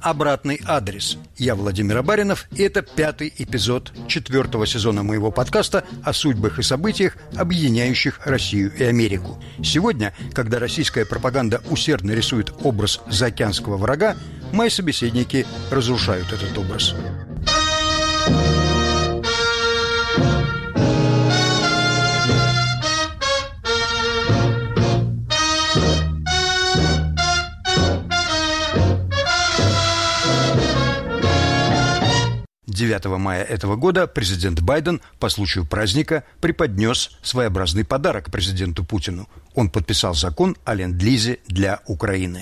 «Обратный адрес». Я Владимир Абаринов, и это 5-й эпизод 4-го сезона моего подкаста о судьбах и событиях, объединяющих Россию и Америку. Сегодня, когда российская пропаганда усердно рисует образ заокеанского врага, мои собеседники разрушают этот образ. 9 мая этого года президент Байден по случаю праздника преподнес своеобразный подарок президенту Путину. Он подписал закон о ленд-лизе для Украины.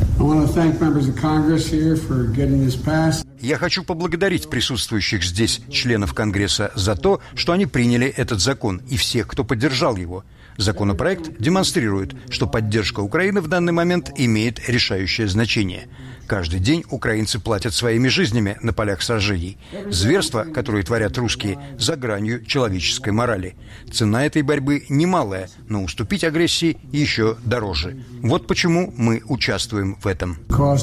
Я хочу поблагодарить присутствующих здесь членов Конгресса за то, что они приняли этот закон, и всех, кто поддержал его. Законопроект демонстрирует, что поддержка Украины в данный момент имеет решающее значение. Каждый день украинцы платят своими жизнями на полях сражений. Зверства, которые творят русские, за гранью человеческой морали. Цена этой борьбы немалая, но уступить агрессии еще дороже. Вот почему мы участвуем в этом.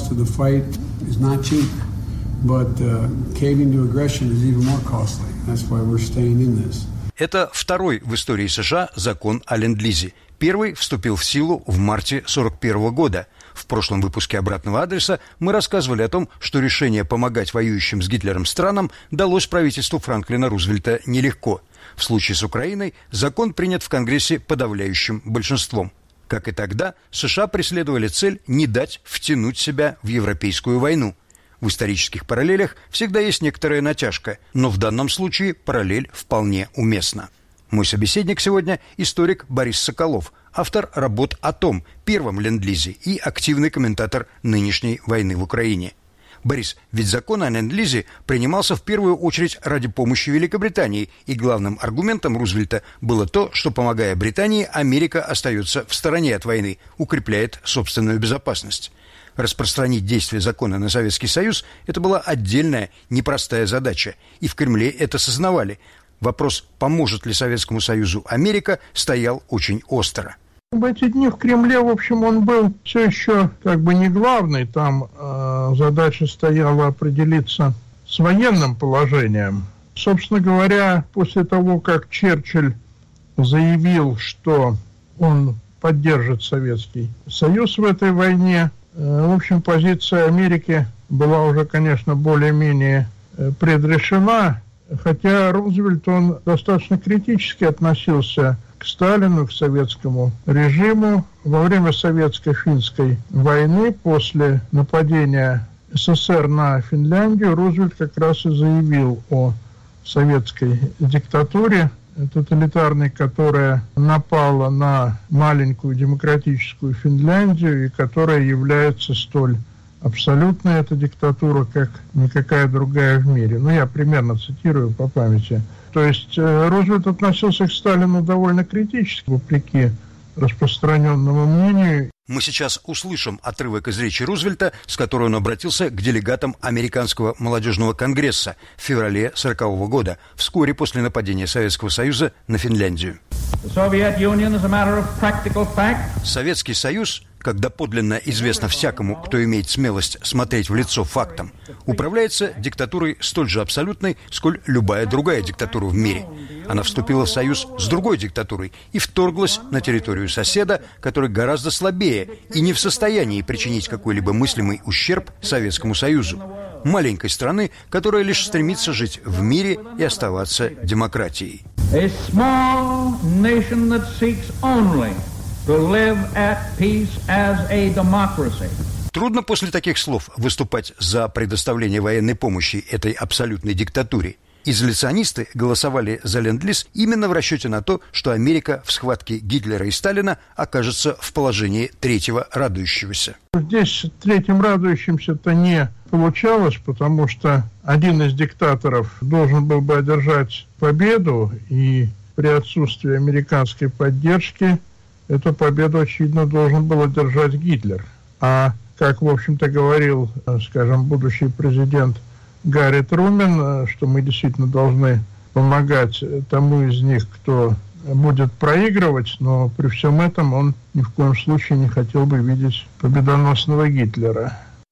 Это второй в истории США закон о ленд-лизе. Первый вступил в силу в марте 1941 года. В прошлом выпуске «Обратного адреса» мы рассказывали о том, что решение помогать воюющим с Гитлером странам далось правительству Франклина Рузвельта нелегко. В случае с Украиной закон принят в Конгрессе подавляющим большинством. Как и тогда, США преследовали цель не дать втянуть себя в европейскую войну. В исторических параллелях всегда есть некоторая натяжка, но в данном случае параллель вполне уместна. Мой собеседник сегодня – историк Борис Соколов, автор работ о том, первом ленд-лизе и активный комментатор нынешней войны в Украине. Борис, ведь закон о ленд-лизе принимался в первую очередь ради помощи Великобритании, и главным аргументом Рузвельта было то, что, помогая Британии, Америка остается в стороне от войны, укрепляет собственную безопасность. Распространить действие закона на Советский Союз – это была отдельная, непростая задача, и в Кремле это сознавали. Вопрос, поможет ли Советскому Союзу Америка, стоял очень остро. В эти дни в Кремле, в общем, он был все еще не главный. Там задача стояла определиться с военным положением. Собственно говоря, после того, как Черчилль заявил, что он поддержит Советский Союз в этой войне, в общем, позиция Америки была уже, конечно, более-менее предрешена. Хотя Рузвельт, он достаточно критически относился к Сталину, к советскому режиму. Во время советско-финской войны, после нападения СССР на Финляндию, Рузвельт как раз и заявил о советской диктатуре, тоталитарной, которая напала на маленькую демократическую Финляндию и которая является столь абсолютная эта диктатура, как никакая другая в мире. Я примерно цитирую по памяти. То есть Рузвельт относился к Сталину довольно критически, вопреки распространенному мнению. Мы сейчас услышим отрывок из речи Рузвельта, с которой он обратился к делегатам Американского молодежного конгресса в феврале 1940 года, вскоре после нападения Советского Союза на Финляндию. Советский Союз, как доподлинно известно всякому, кто имеет смелость смотреть в лицо фактам, управляется диктатурой столь же абсолютной, сколь любая другая диктатура в мире. Она вступила в союз с другой диктатурой и вторглась на территорию соседа, который гораздо слабее и не в состоянии причинить какой-либо мыслимый ущерб Советскому Союзу. Маленькой страны, которая лишь стремится жить в мире и оставаться демократией. Трудно после таких слов выступать за предоставление военной помощи этой абсолютной диктатуре. Изоляционисты голосовали за ленд-лиз именно в расчете на то, что Америка в схватке Гитлера и Сталина окажется в положении третьего радующегося. Здесь третьим радующимся-то не получалось, потому что один из диктаторов должен был бы одержать победу, и при отсутствии американской поддержки эту победу, очевидно, должен был одержать Гитлер. А, как, в общем-то, говорил, будущий президент Гарри Трумэн, что мы действительно должны помогать тому из них, кто будет проигрывать, но при всем этом он ни в коем случае не хотел бы видеть победоносного Гитлера.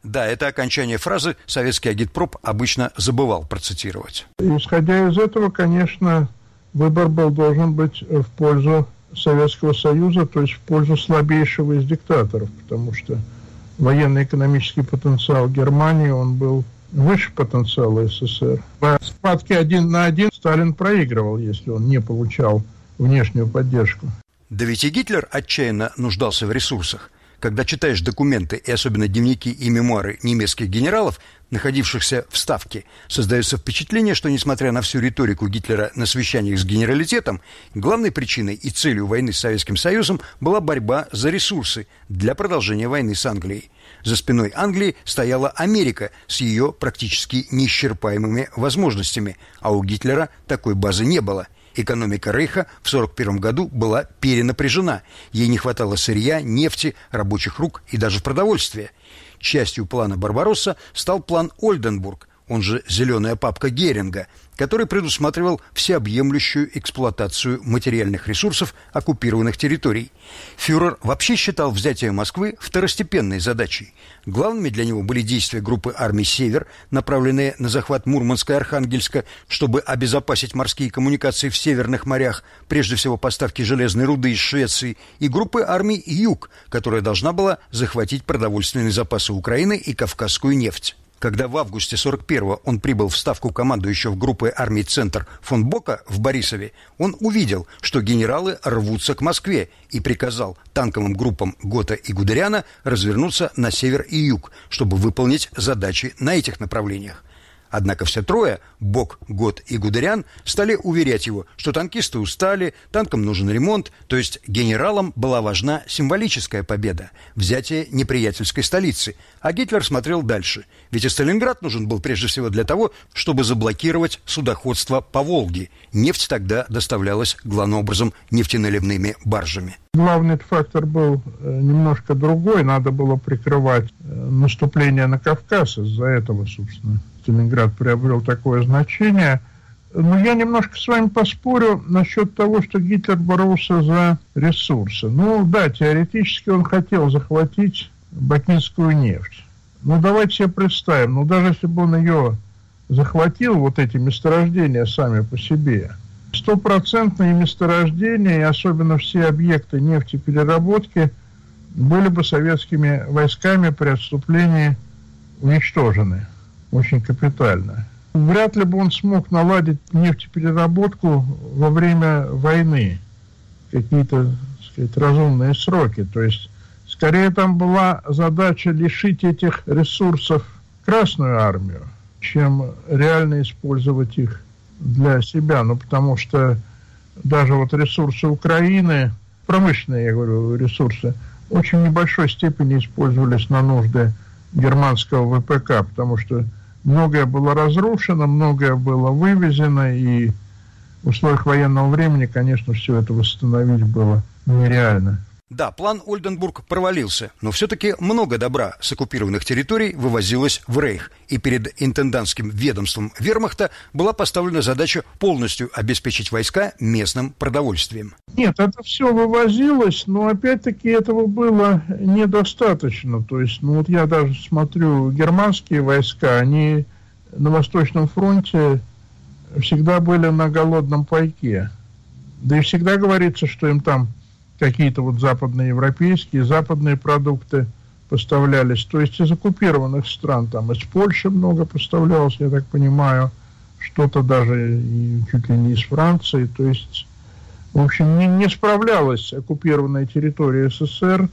Да, это окончание фразы советский агитпроп обычно забывал процитировать. Исходя из этого, конечно, выбор должен быть в пользу Советского Союза, то есть в пользу слабейшего из диктаторов, потому что военно-экономический потенциал Германии, он был выше потенциала СССР. В схватке 1 на 1 Сталин проигрывал, если он не получал внешнюю поддержку. Да ведь и Гитлер отчаянно нуждался в ресурсах. Когда читаешь документы и особенно дневники и мемуары немецких генералов, находившихся в Ставке, создается впечатление, что, несмотря на всю риторику Гитлера на совещаниях с генералитетом, главной причиной и целью войны с Советским Союзом была борьба за ресурсы для продолжения войны с Англией. За спиной Англии стояла Америка с ее практически неисчерпаемыми возможностями, а у Гитлера такой базы не было. Экономика Рейха в 1941 году была перенапряжена. Ей не хватало сырья, нефти, рабочих рук и даже продовольствия. Частью плана «Барбаросса» стал план Ольденбург, он же «Зеленая папка Геринга», который предусматривал всеобъемлющую эксплуатацию материальных ресурсов оккупированных территорий. Фюрер вообще считал взятие Москвы второстепенной задачей. Главными для него были действия группы армий «Север», направленные на захват Мурманска и Архангельска, чтобы обезопасить морские коммуникации в северных морях, прежде всего поставки железной руды из Швеции, и группы армий «Юг», которая должна была захватить продовольственные запасы Украины и кавказскую нефть. Когда в августе 1941-го он прибыл в ставку командующего группы армий «Центр» фон Бока в Борисове, он увидел, что генералы рвутся к Москве, и приказал танковым группам Гота и Гудериана развернуться на север и юг, чтобы выполнить задачи на этих направлениях. Однако все трое, Бок, Гот и Гудериан, стали уверять его, что танкисты устали, танкам нужен ремонт, то есть генералам была важна символическая победа, взятие неприятельской столицы. А Гитлер смотрел дальше, ведь и Сталинград нужен был прежде всего для того, чтобы заблокировать судоходство по Волге. Нефть тогда доставлялась главным образом нефтеналивными баржами. Главный фактор был немножко другой, надо было прикрывать наступление на Кавказ, из-за этого, собственно, Сталинград приобрел такое значение. Но я немножко с вами поспорю насчет того, что Гитлер боролся за ресурсы. Ну да, теоретически он хотел захватить бакинскую нефть. Ну давайте себе представим, ну даже если бы он ее захватил, вот эти месторождения сами по себе, стопроцентные месторождения, и особенно все объекты нефтепереработки, были бы советскими войсками при отступлении уничтожены очень капитально. Вряд ли бы он смог наладить нефтепереработку во время войны, какие-то, так сказать, разумные сроки. То есть, скорее там была задача лишить этих ресурсов Красную армию, чем реально использовать их для себя. Ну, потому что даже вот ресурсы Украины, промышленные, я говорю, ресурсы, в очень небольшой степени использовались на нужды германского ВПК, потому что многое было разрушено, многое было вывезено, и в условиях военного времени, конечно, все это восстановить было нереально. Да, план Ольденбург провалился, но все-таки много добра с оккупированных территорий вывозилось в Рейх, и перед интендантским ведомством вермахта была поставлена задача полностью обеспечить войска местным продовольствием. Нет, это все вывозилось, но опять-таки этого было недостаточно. То есть, ну вот я даже смотрю, германские войска, они на Восточном фронте всегда были на голодном пайке. Да и всегда говорится, что им там какие-то вот западноевропейские, западные продукты поставлялись, то есть из оккупированных стран, там из Польши много поставлялось, я так понимаю, что-то даже и чуть ли не из Франции, то есть, в общем, не справлялась оккупированная территория СССР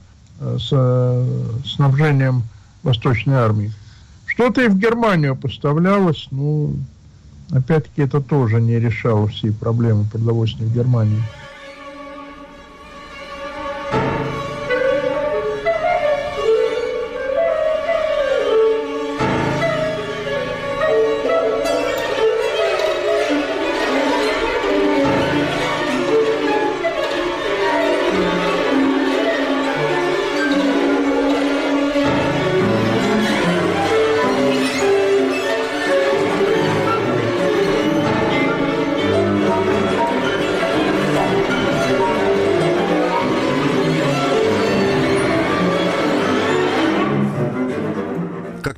с снабжением Восточной армии. Что-то и в Германию поставлялось, но, опять-таки, это тоже не решало всей проблемы продовольствия в Германии.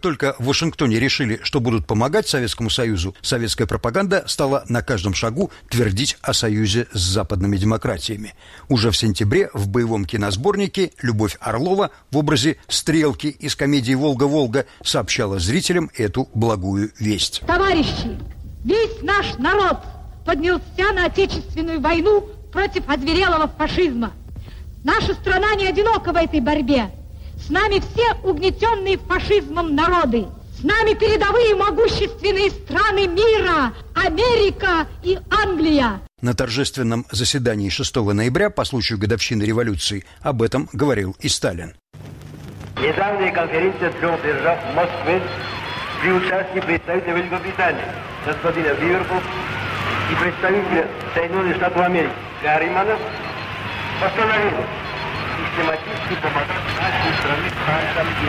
только в Вашингтоне решили, что будут помогать Советскому Союзу, советская пропаганда стала на каждом шагу твердить о союзе с западными демократиями. Уже в сентябре в боевом киносборнике Любовь Орлова в образе Стрелки из комедии «Волга-Волга» сообщала зрителям эту благую весть. Товарищи, весь наш народ поднялся на Отечественную войну против озверелого фашизма. Наша страна не одинока в этой борьбе. С нами все угнетенные фашизмом народы. С нами передовые могущественные страны мира, Америка и Англия. На торжественном заседании 6 ноября по случаю годовщины революции об этом говорил и Сталин. Недавняя конференция 3 держав в Москве при участии представителя Великобритании господина Биверпулс и представителя Соединенных Штатов Америки Гарримана постановила систематически помогать нашей стране танкам и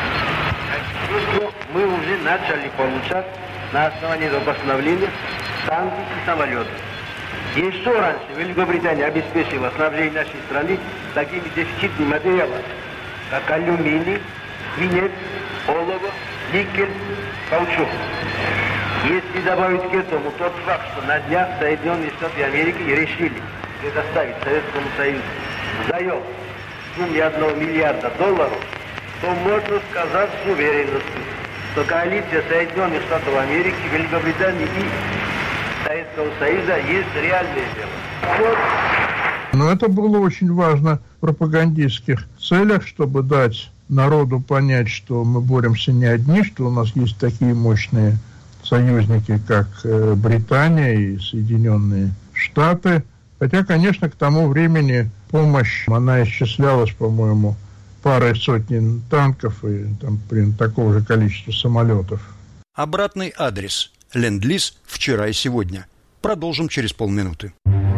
авиации. Мы уже начали получать на основании этого постановления танки и самолеты. Еще раньше Великобритания обеспечила снабжение нашей страны такими дефицитными материалами, как алюминий, свинец, олово, никель, каучук. Если добавить к этому тот факт, что на днях Соединенные Штаты Америки решили предоставить Советскому Союзу заем в сумме $1 миллиарда, то можно сказать с уверенностью, что коалиция Соединенных Штатов Америки, Великобритании и Советского Союза есть реальное дело. Но это было очень важно в пропагандистских целях, чтобы дать народу понять, что мы боремся не одни, что у нас есть такие мощные союзники, как Британия и Соединенные Штаты. Хотя, конечно, к тому времени помощь, она исчислялась, по-моему, парой сотен танков и такого же количества самолетов. Обратный адрес. Ленд-лиз вчера и сегодня. Продолжим через полминуты.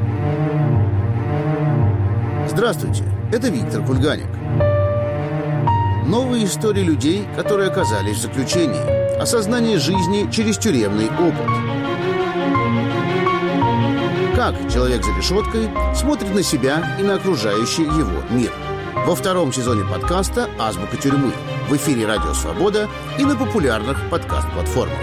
Здравствуйте, это Виктор Кульганик. Новые истории людей, которые оказались в заключении. Осознание жизни через тюремный опыт. Как человек за решеткой смотрит на себя и на окружающий его мир. Во втором сезоне подкаста «Азбука тюрьмы» в эфире «Радио Свобода» и на популярных подкаст-платформах.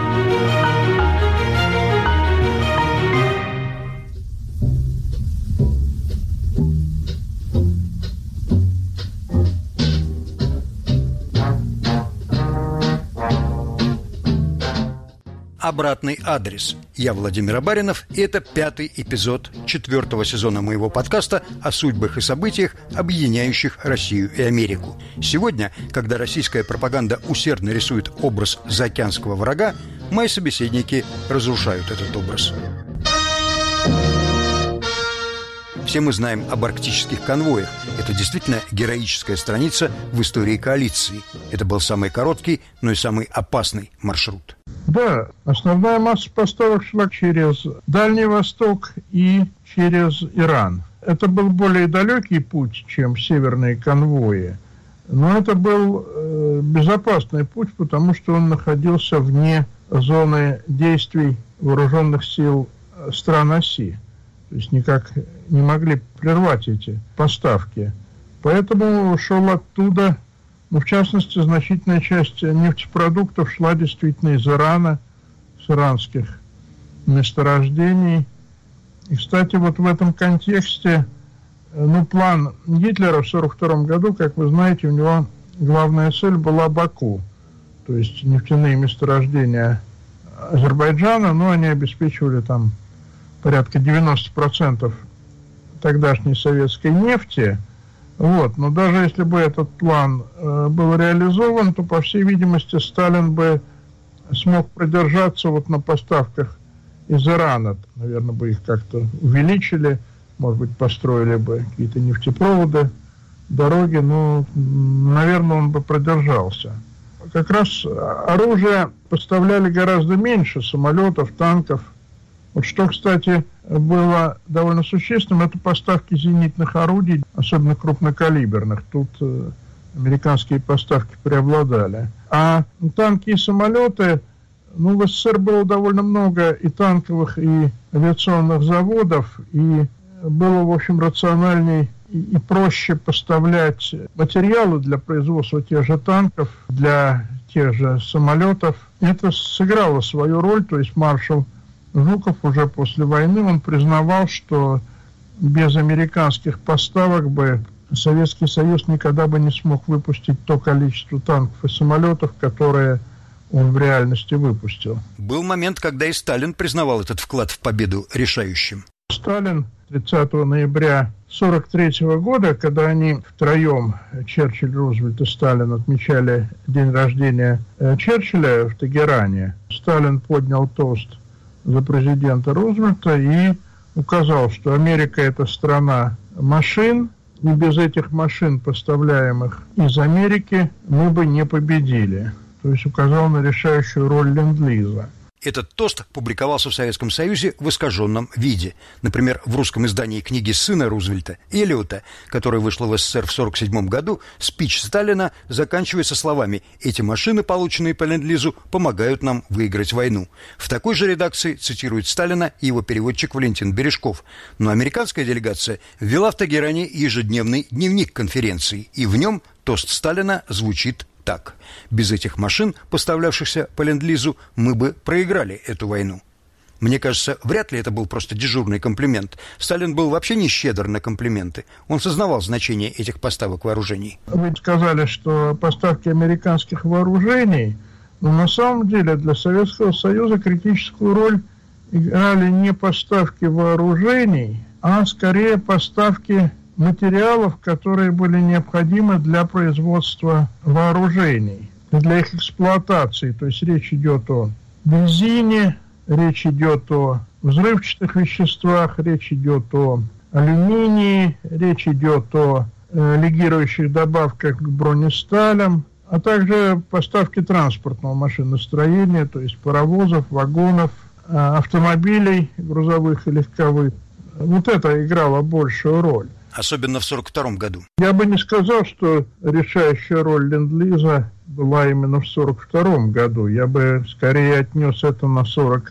Обратный адрес. Я Владимир Абаринов, и это 5-й эпизод 4-го сезона моего подкаста о судьбах и событиях, объединяющих Россию и Америку. Сегодня, когда российская пропаганда усердно рисует образ заокеанского врага, мои собеседники разрушают этот образ. Все мы знаем об арктических конвоях. Это действительно героическая страница в истории коалиции. Это был самый короткий, но и самый опасный маршрут. Да, основная масса поставок шла через Дальний Восток и через Иран. Это был более далекий путь, чем северные конвои. Но это был безопасный путь, потому что он находился вне зоны действий вооруженных сил стран оси. То есть никак не могли прервать эти поставки. Поэтому шел оттуда, в частности, значительная часть нефтепродуктов шла действительно из Ирана, с иранских месторождений. И, кстати, вот в этом контексте, план Гитлера в 1942 году, как вы знаете, у него главная цель была Баку. То есть нефтяные месторождения Азербайджана, но они обеспечивали там порядка 90% тогдашней советской нефти. Но даже если бы этот план был реализован, то, по всей видимости, Сталин бы смог продержаться на поставках из Ирана. Наверное, бы их как-то увеличили, может быть, построили бы какие-то нефтепроводы, дороги, но, наверное, он бы продержался. Как раз оружие поставляли гораздо меньше, самолетов, танков. Что, кстати, было довольно существенным, это поставки зенитных орудий, особенно крупнокалиберных. Тут американские поставки преобладали. А танки и самолеты, в СССР было довольно много и танковых, и авиационных заводов, и было, в общем, рациональней и проще поставлять материалы для производства тех же танков, для тех же самолетов. Это сыграло свою роль, то есть маршал Жуков уже после войны, он признавал, что без американских поставок бы Советский Союз никогда бы не смог выпустить то количество танков и самолетов, которые он в реальности выпустил. Был момент, когда и Сталин признавал этот вклад в победу решающим. Сталин 30 ноября 1943 года, когда они втроем, Черчилль, Рузвельт и Сталин, отмечали день рождения Черчилля в Тегеране, Сталин поднял тост за президента Рузвельта и указал, что Америка – это страна машин, и без этих машин, поставляемых из Америки, мы бы не победили. То есть указал на решающую роль Ленд-Лиза. Этот тост публиковался в Советском Союзе в искаженном виде. Например, в русском издании книги сына Рузвельта, Эллиота, которая вышла в СССР в 1947 году, спич Сталина заканчивается словами «Эти машины, полученные по Ленд-Лизу, помогают нам выиграть войну». В такой же редакции цитирует Сталина и его переводчик Валентин Бережков. Но американская делегация ввела в Тегеране ежедневный дневник конференции, и в нем тост Сталина звучит так: без этих машин, поставлявшихся по Ленд-Лизу, мы бы проиграли эту войну. Мне кажется, вряд ли это был просто дежурный комплимент. Сталин был вообще не щедр на комплименты. Он сознавал значение этих поставок вооружений. Вы сказали, что поставки американских вооружений, но на самом деле для Советского Союза критическую роль играли не поставки вооружений, а скорее поставки материалов, которые были необходимы для производства вооружений, для их эксплуатации. То есть речь идет о бензине, речь идет о взрывчатых веществах, речь идет о алюминии, речь идет о легирующих добавках к бронесталям, а также поставки транспортного машиностроения, то есть паровозов, вагонов, автомобилей грузовых и легковых. Вот это играло большую роль. Особенно в 1942 году. Я бы не сказал, что решающая роль Ленд-Лиза была именно в 1942 году. Я бы скорее отнес это на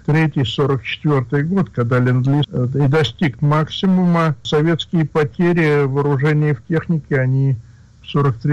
1943-1944 год, когда Ленд-Лиз и достиг максимума. Советские потери вооружения и в технике, они в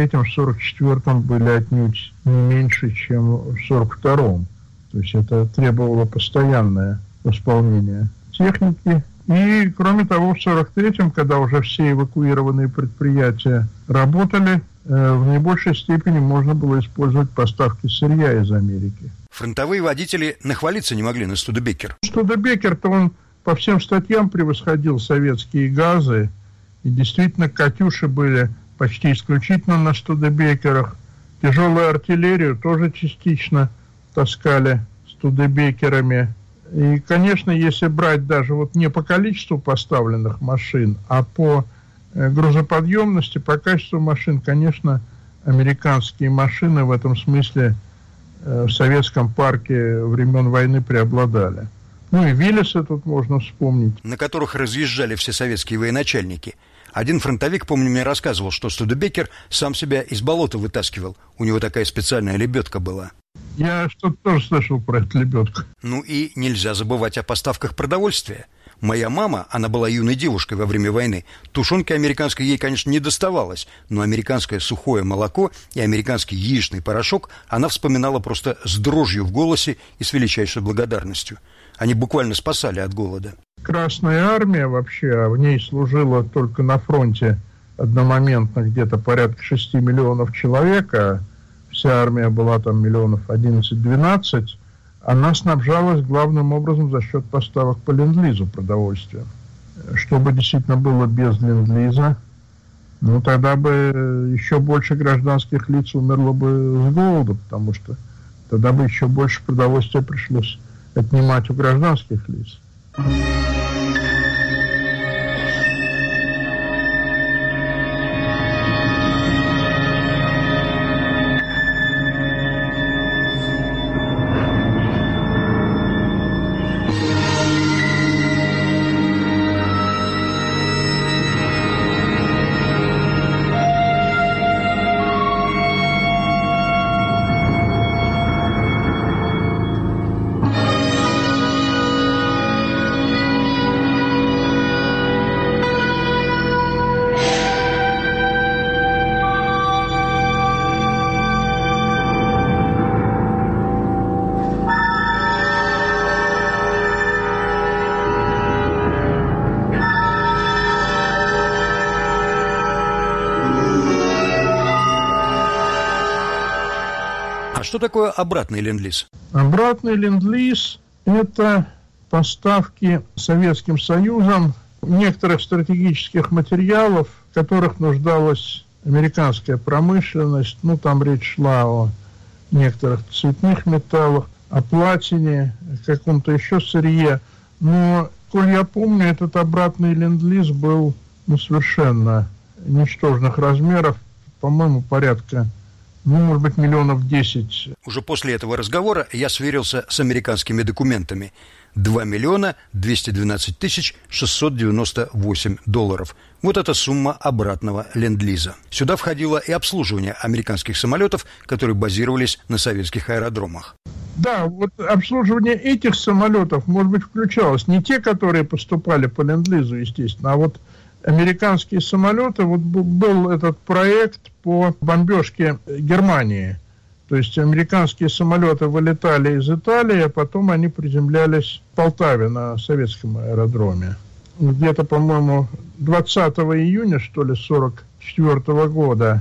1943-1944 были отнюдь не меньше, чем в 1942. То есть это требовало постоянное восполнение техники. И, кроме того, в 1943-м, когда уже все эвакуированные предприятия работали, в наибольшей степени можно было использовать поставки сырья из Америки. Фронтовые водители нахвалиться не могли на Студебекер. Студебекер-то он по всем статьям превосходил советские газы. И действительно, «Катюши» были почти исключительно на Студебекерах. Тяжелую артиллерию тоже частично таскали Студебекерами. И, конечно, если брать даже вот не по количеству поставленных машин, а по грузоподъемности, по качеству машин, конечно, американские машины в этом смысле в советском парке времен войны преобладали. Ну и Виллисы тут можно вспомнить. На которых разъезжали все советские военачальники. Один фронтовик, помню, мне рассказывал, что Студебекер сам себя из болота вытаскивал. У него такая специальная лебедка была. Я что-то тоже слышал про эту лебедку. Ну и нельзя забывать о поставках продовольствия. Моя мама, она была юной девушкой во время войны, тушенки американской ей, конечно, не доставалось, но американское сухое молоко и американский яичный порошок она вспоминала просто с дрожью в голосе и с величайшей благодарностью. Они буквально спасали от голода. Красная армия вообще, в ней служила только на фронте одномоментно где-то порядка 6 миллионов человек, а вся армия была там миллионов 11-12, она снабжалась главным образом за счет поставок по Ленд-Лизу продовольствия. Что бы действительно было без Ленд-Лиза, ну тогда бы еще больше гражданских лиц умерло бы с голоду, потому что тогда бы еще больше продовольствия пришлось отнимать у гражданских лиц. что такое обратный ленд-лиз? Обратный ленд-лиз – это поставки Советским Союзом некоторых стратегических материалов, в которых нуждалась американская промышленность. Ну, там речь шла о некоторых цветных металлах, о платине, каком-то еще сырье. Но, коль я помню, этот обратный ленд-лиз был совершенно ничтожных размеров, по-моему, порядка, может быть, 10 миллионов. Уже после этого разговора я сверился с американскими документами. 2 миллиона 212 тысяч 698 долларов. Вот эта сумма обратного ленд-лиза. Сюда входило и обслуживание американских самолетов, которые базировались на советских аэродромах. Да, вот обслуживание этих самолетов, может быть, включалось. Не те, которые поступали по ленд-лизу, естественно, а вот американские самолеты. Вот был этот проект по бомбежке Германии. То есть американские самолеты вылетали из Италии, а потом они приземлялись в Полтаве на советском аэродроме. Где-то, по-моему, 20 июня, что ли, 1944 года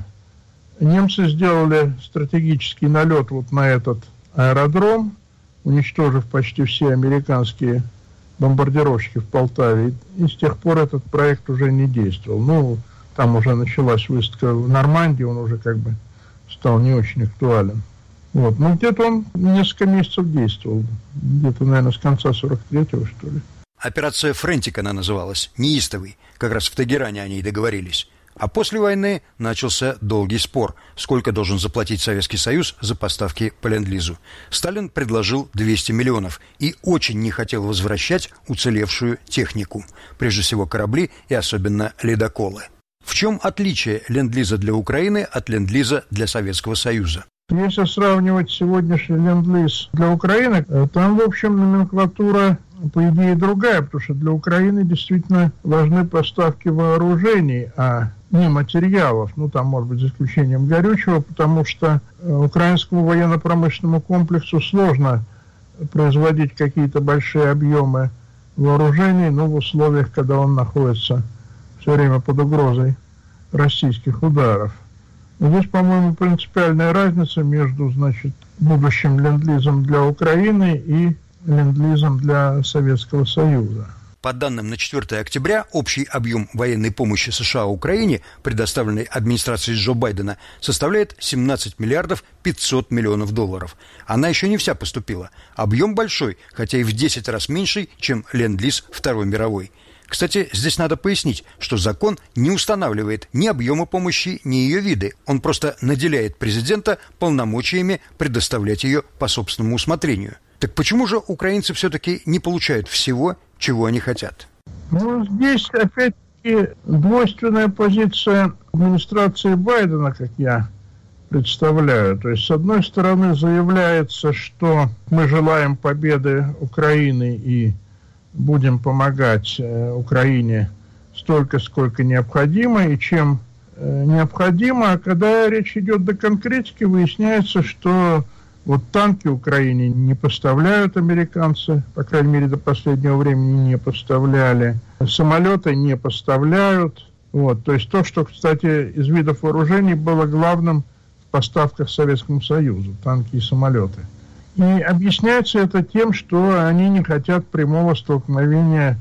немцы сделали стратегический налет вот на этот аэродром, уничтожив почти все американские бомбардировщики в Полтаве. И с тех пор этот проект уже не действовал. Ну, там уже началась выставка в Нормандии, он уже как бы стал не очень актуален. Вот. Ну, где-то он несколько месяцев действовал. Где-то, наверное, с конца 43-го, что ли. Операция «Френтик» она называлась, неистовый. Как раз в Тегеране о ней договорились. А после войны начался долгий спор, сколько должен заплатить Советский Союз за поставки по ленд-лизу. Сталин предложил 200 миллионов и очень не хотел возвращать уцелевшую технику. Прежде всего корабли и особенно ледоколы. В чем отличие ленд-лиза для Украины от ленд-лиза для Советского Союза? Если сравнивать сегодняшний ленд-лиз для Украины, там, в общем, номенклатура, по идее, другая, потому что для Украины действительно важны поставки вооружений, а не материалов. Ну, там, может быть, за исключением горючего, потому что украинскому военно-промышленному комплексу сложно производить какие-то большие объемы вооружений, но в условиях, когда он находится все время под угрозой российских ударов. Здесь, по-моему, принципиальная разница между, значит, будущим ленд-лизом для Украины и ленд-лизом для Советского Союза. По данным на 4 октября, общий объем военной помощи США Украине, предоставленной администрацией Джо Байдена, составляет 17 миллиардов 500 миллионов долларов. Она еще не вся поступила. Объем большой, хотя и в 10 раз меньший, чем ленд-лиз Второй мировой. Кстати, здесь надо пояснить, что закон не устанавливает ни объема помощи, ни ее виды. Он просто наделяет президента полномочиями предоставлять ее по собственному усмотрению. Так почему же украинцы все-таки не получают всего, чего они хотят? Ну, здесь, опять-таки, двойственная позиция администрации Байдена, как я представляю. То есть, с одной стороны, заявляется, что мы желаем победы Украины и будем помогать Украине столько, сколько необходимо и чем необходимо. А когда речь идет до конкретики, выясняется, что вот танки Украине не поставляют американцы, по крайней мере, до последнего времени не поставляли. Самолеты не поставляют. Вот. То есть то, что, кстати, из видов вооружений было главным в поставках Советскому Союзу, танки и самолеты. И объясняется это тем, что они не хотят прямого столкновения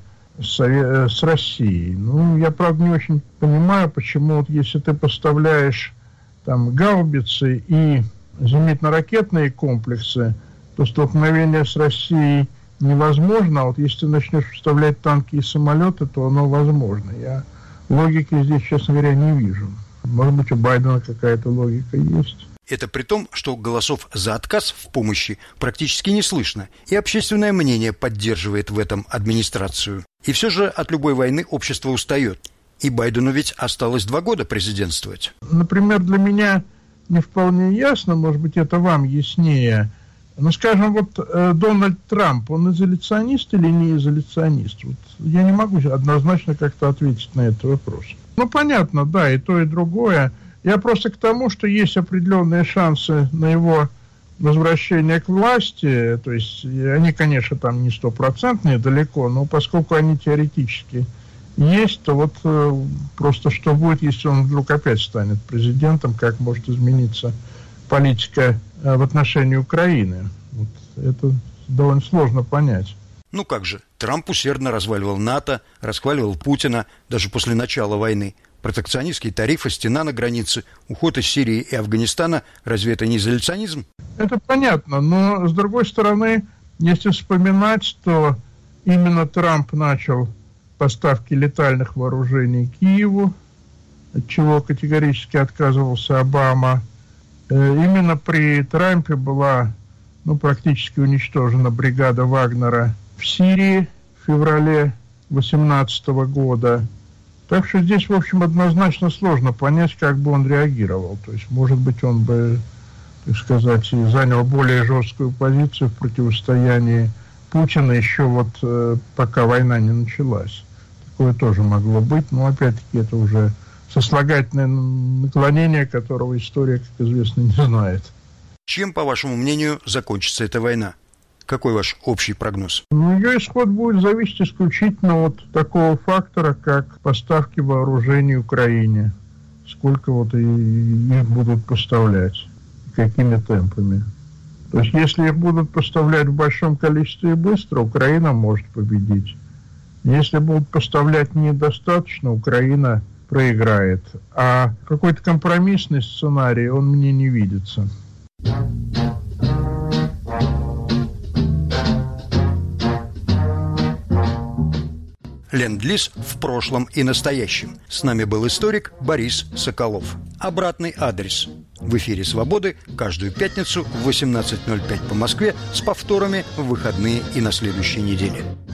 с Россией. Ну, я, правда, не очень понимаю, почему, вот если ты поставляешь там гаубицы и зенитно-ракетные комплексы, то столкновение с Россией невозможно, а вот если ты начнешь поставлять танки и самолеты, то оно возможно. Я логики здесь, честно говоря, не вижу. Может быть, у Байдена какая-то логика есть. Это при том, что голосов за отказ в помощи практически не слышно, и общественное мнение поддерживает в этом администрацию. И все же от любой войны общество устает. И Байдену ведь осталось 2 года президентствовать. Например, для меня не вполне ясно, может быть, это вам яснее. Но, скажем, вот Дональд Трамп, он изоляционист или не изоляционист? Вот я не могу однозначно как-то ответить на этот вопрос. Ну, понятно, да, и то, и другое. Я просто к тому, что есть определенные шансы на его возвращение к власти. То есть они, конечно, там не 100% далеко, но поскольку они теоретически есть, то вот просто что будет, если он вдруг опять станет президентом, как может измениться политика в отношении Украины. Вот это довольно сложно понять. Ну как же, Трамп усердно разваливал НАТО, расхваливал Путина даже после начала войны. Протекционистские тарифы, стена на границе, уход из Сирии и Афганистана – разве это не изоляционизм? Это понятно, но, с другой стороны, если вспоминать, то именно Трамп начал поставки летальных вооружений Киеву, от чего категорически отказывался Обама. Именно при Трампе была практически уничтожена бригада Вагнера в Сирии в феврале 2018 года. Так что здесь, в общем, однозначно сложно понять, как бы он реагировал. То есть, может быть, он бы, так сказать, занял более жесткую позицию в противостоянии Путина еще пока война не началась. Такое тоже могло быть, но, опять-таки, это уже сослагательное наклонение, которого история, как известно, не знает. Чем, по вашему мнению, закончится эта война? Какой ваш общий прогноз? Ее исход будет зависеть исключительно от такого фактора, как поставки вооружений Украине. Сколько их будут поставлять, какими темпами. То есть, если их будут поставлять в большом количестве и быстро, Украина может победить. Если будут поставлять недостаточно, Украина проиграет. А какой-то компромиссный сценарий, он мне не видится. Ленд-лиз в прошлом и настоящем. С нами был историк Борис Соколов. Обратный адрес. В эфире «Свободы» каждую пятницу в 18:05 по Москве с повторами в выходные и на следующей неделе.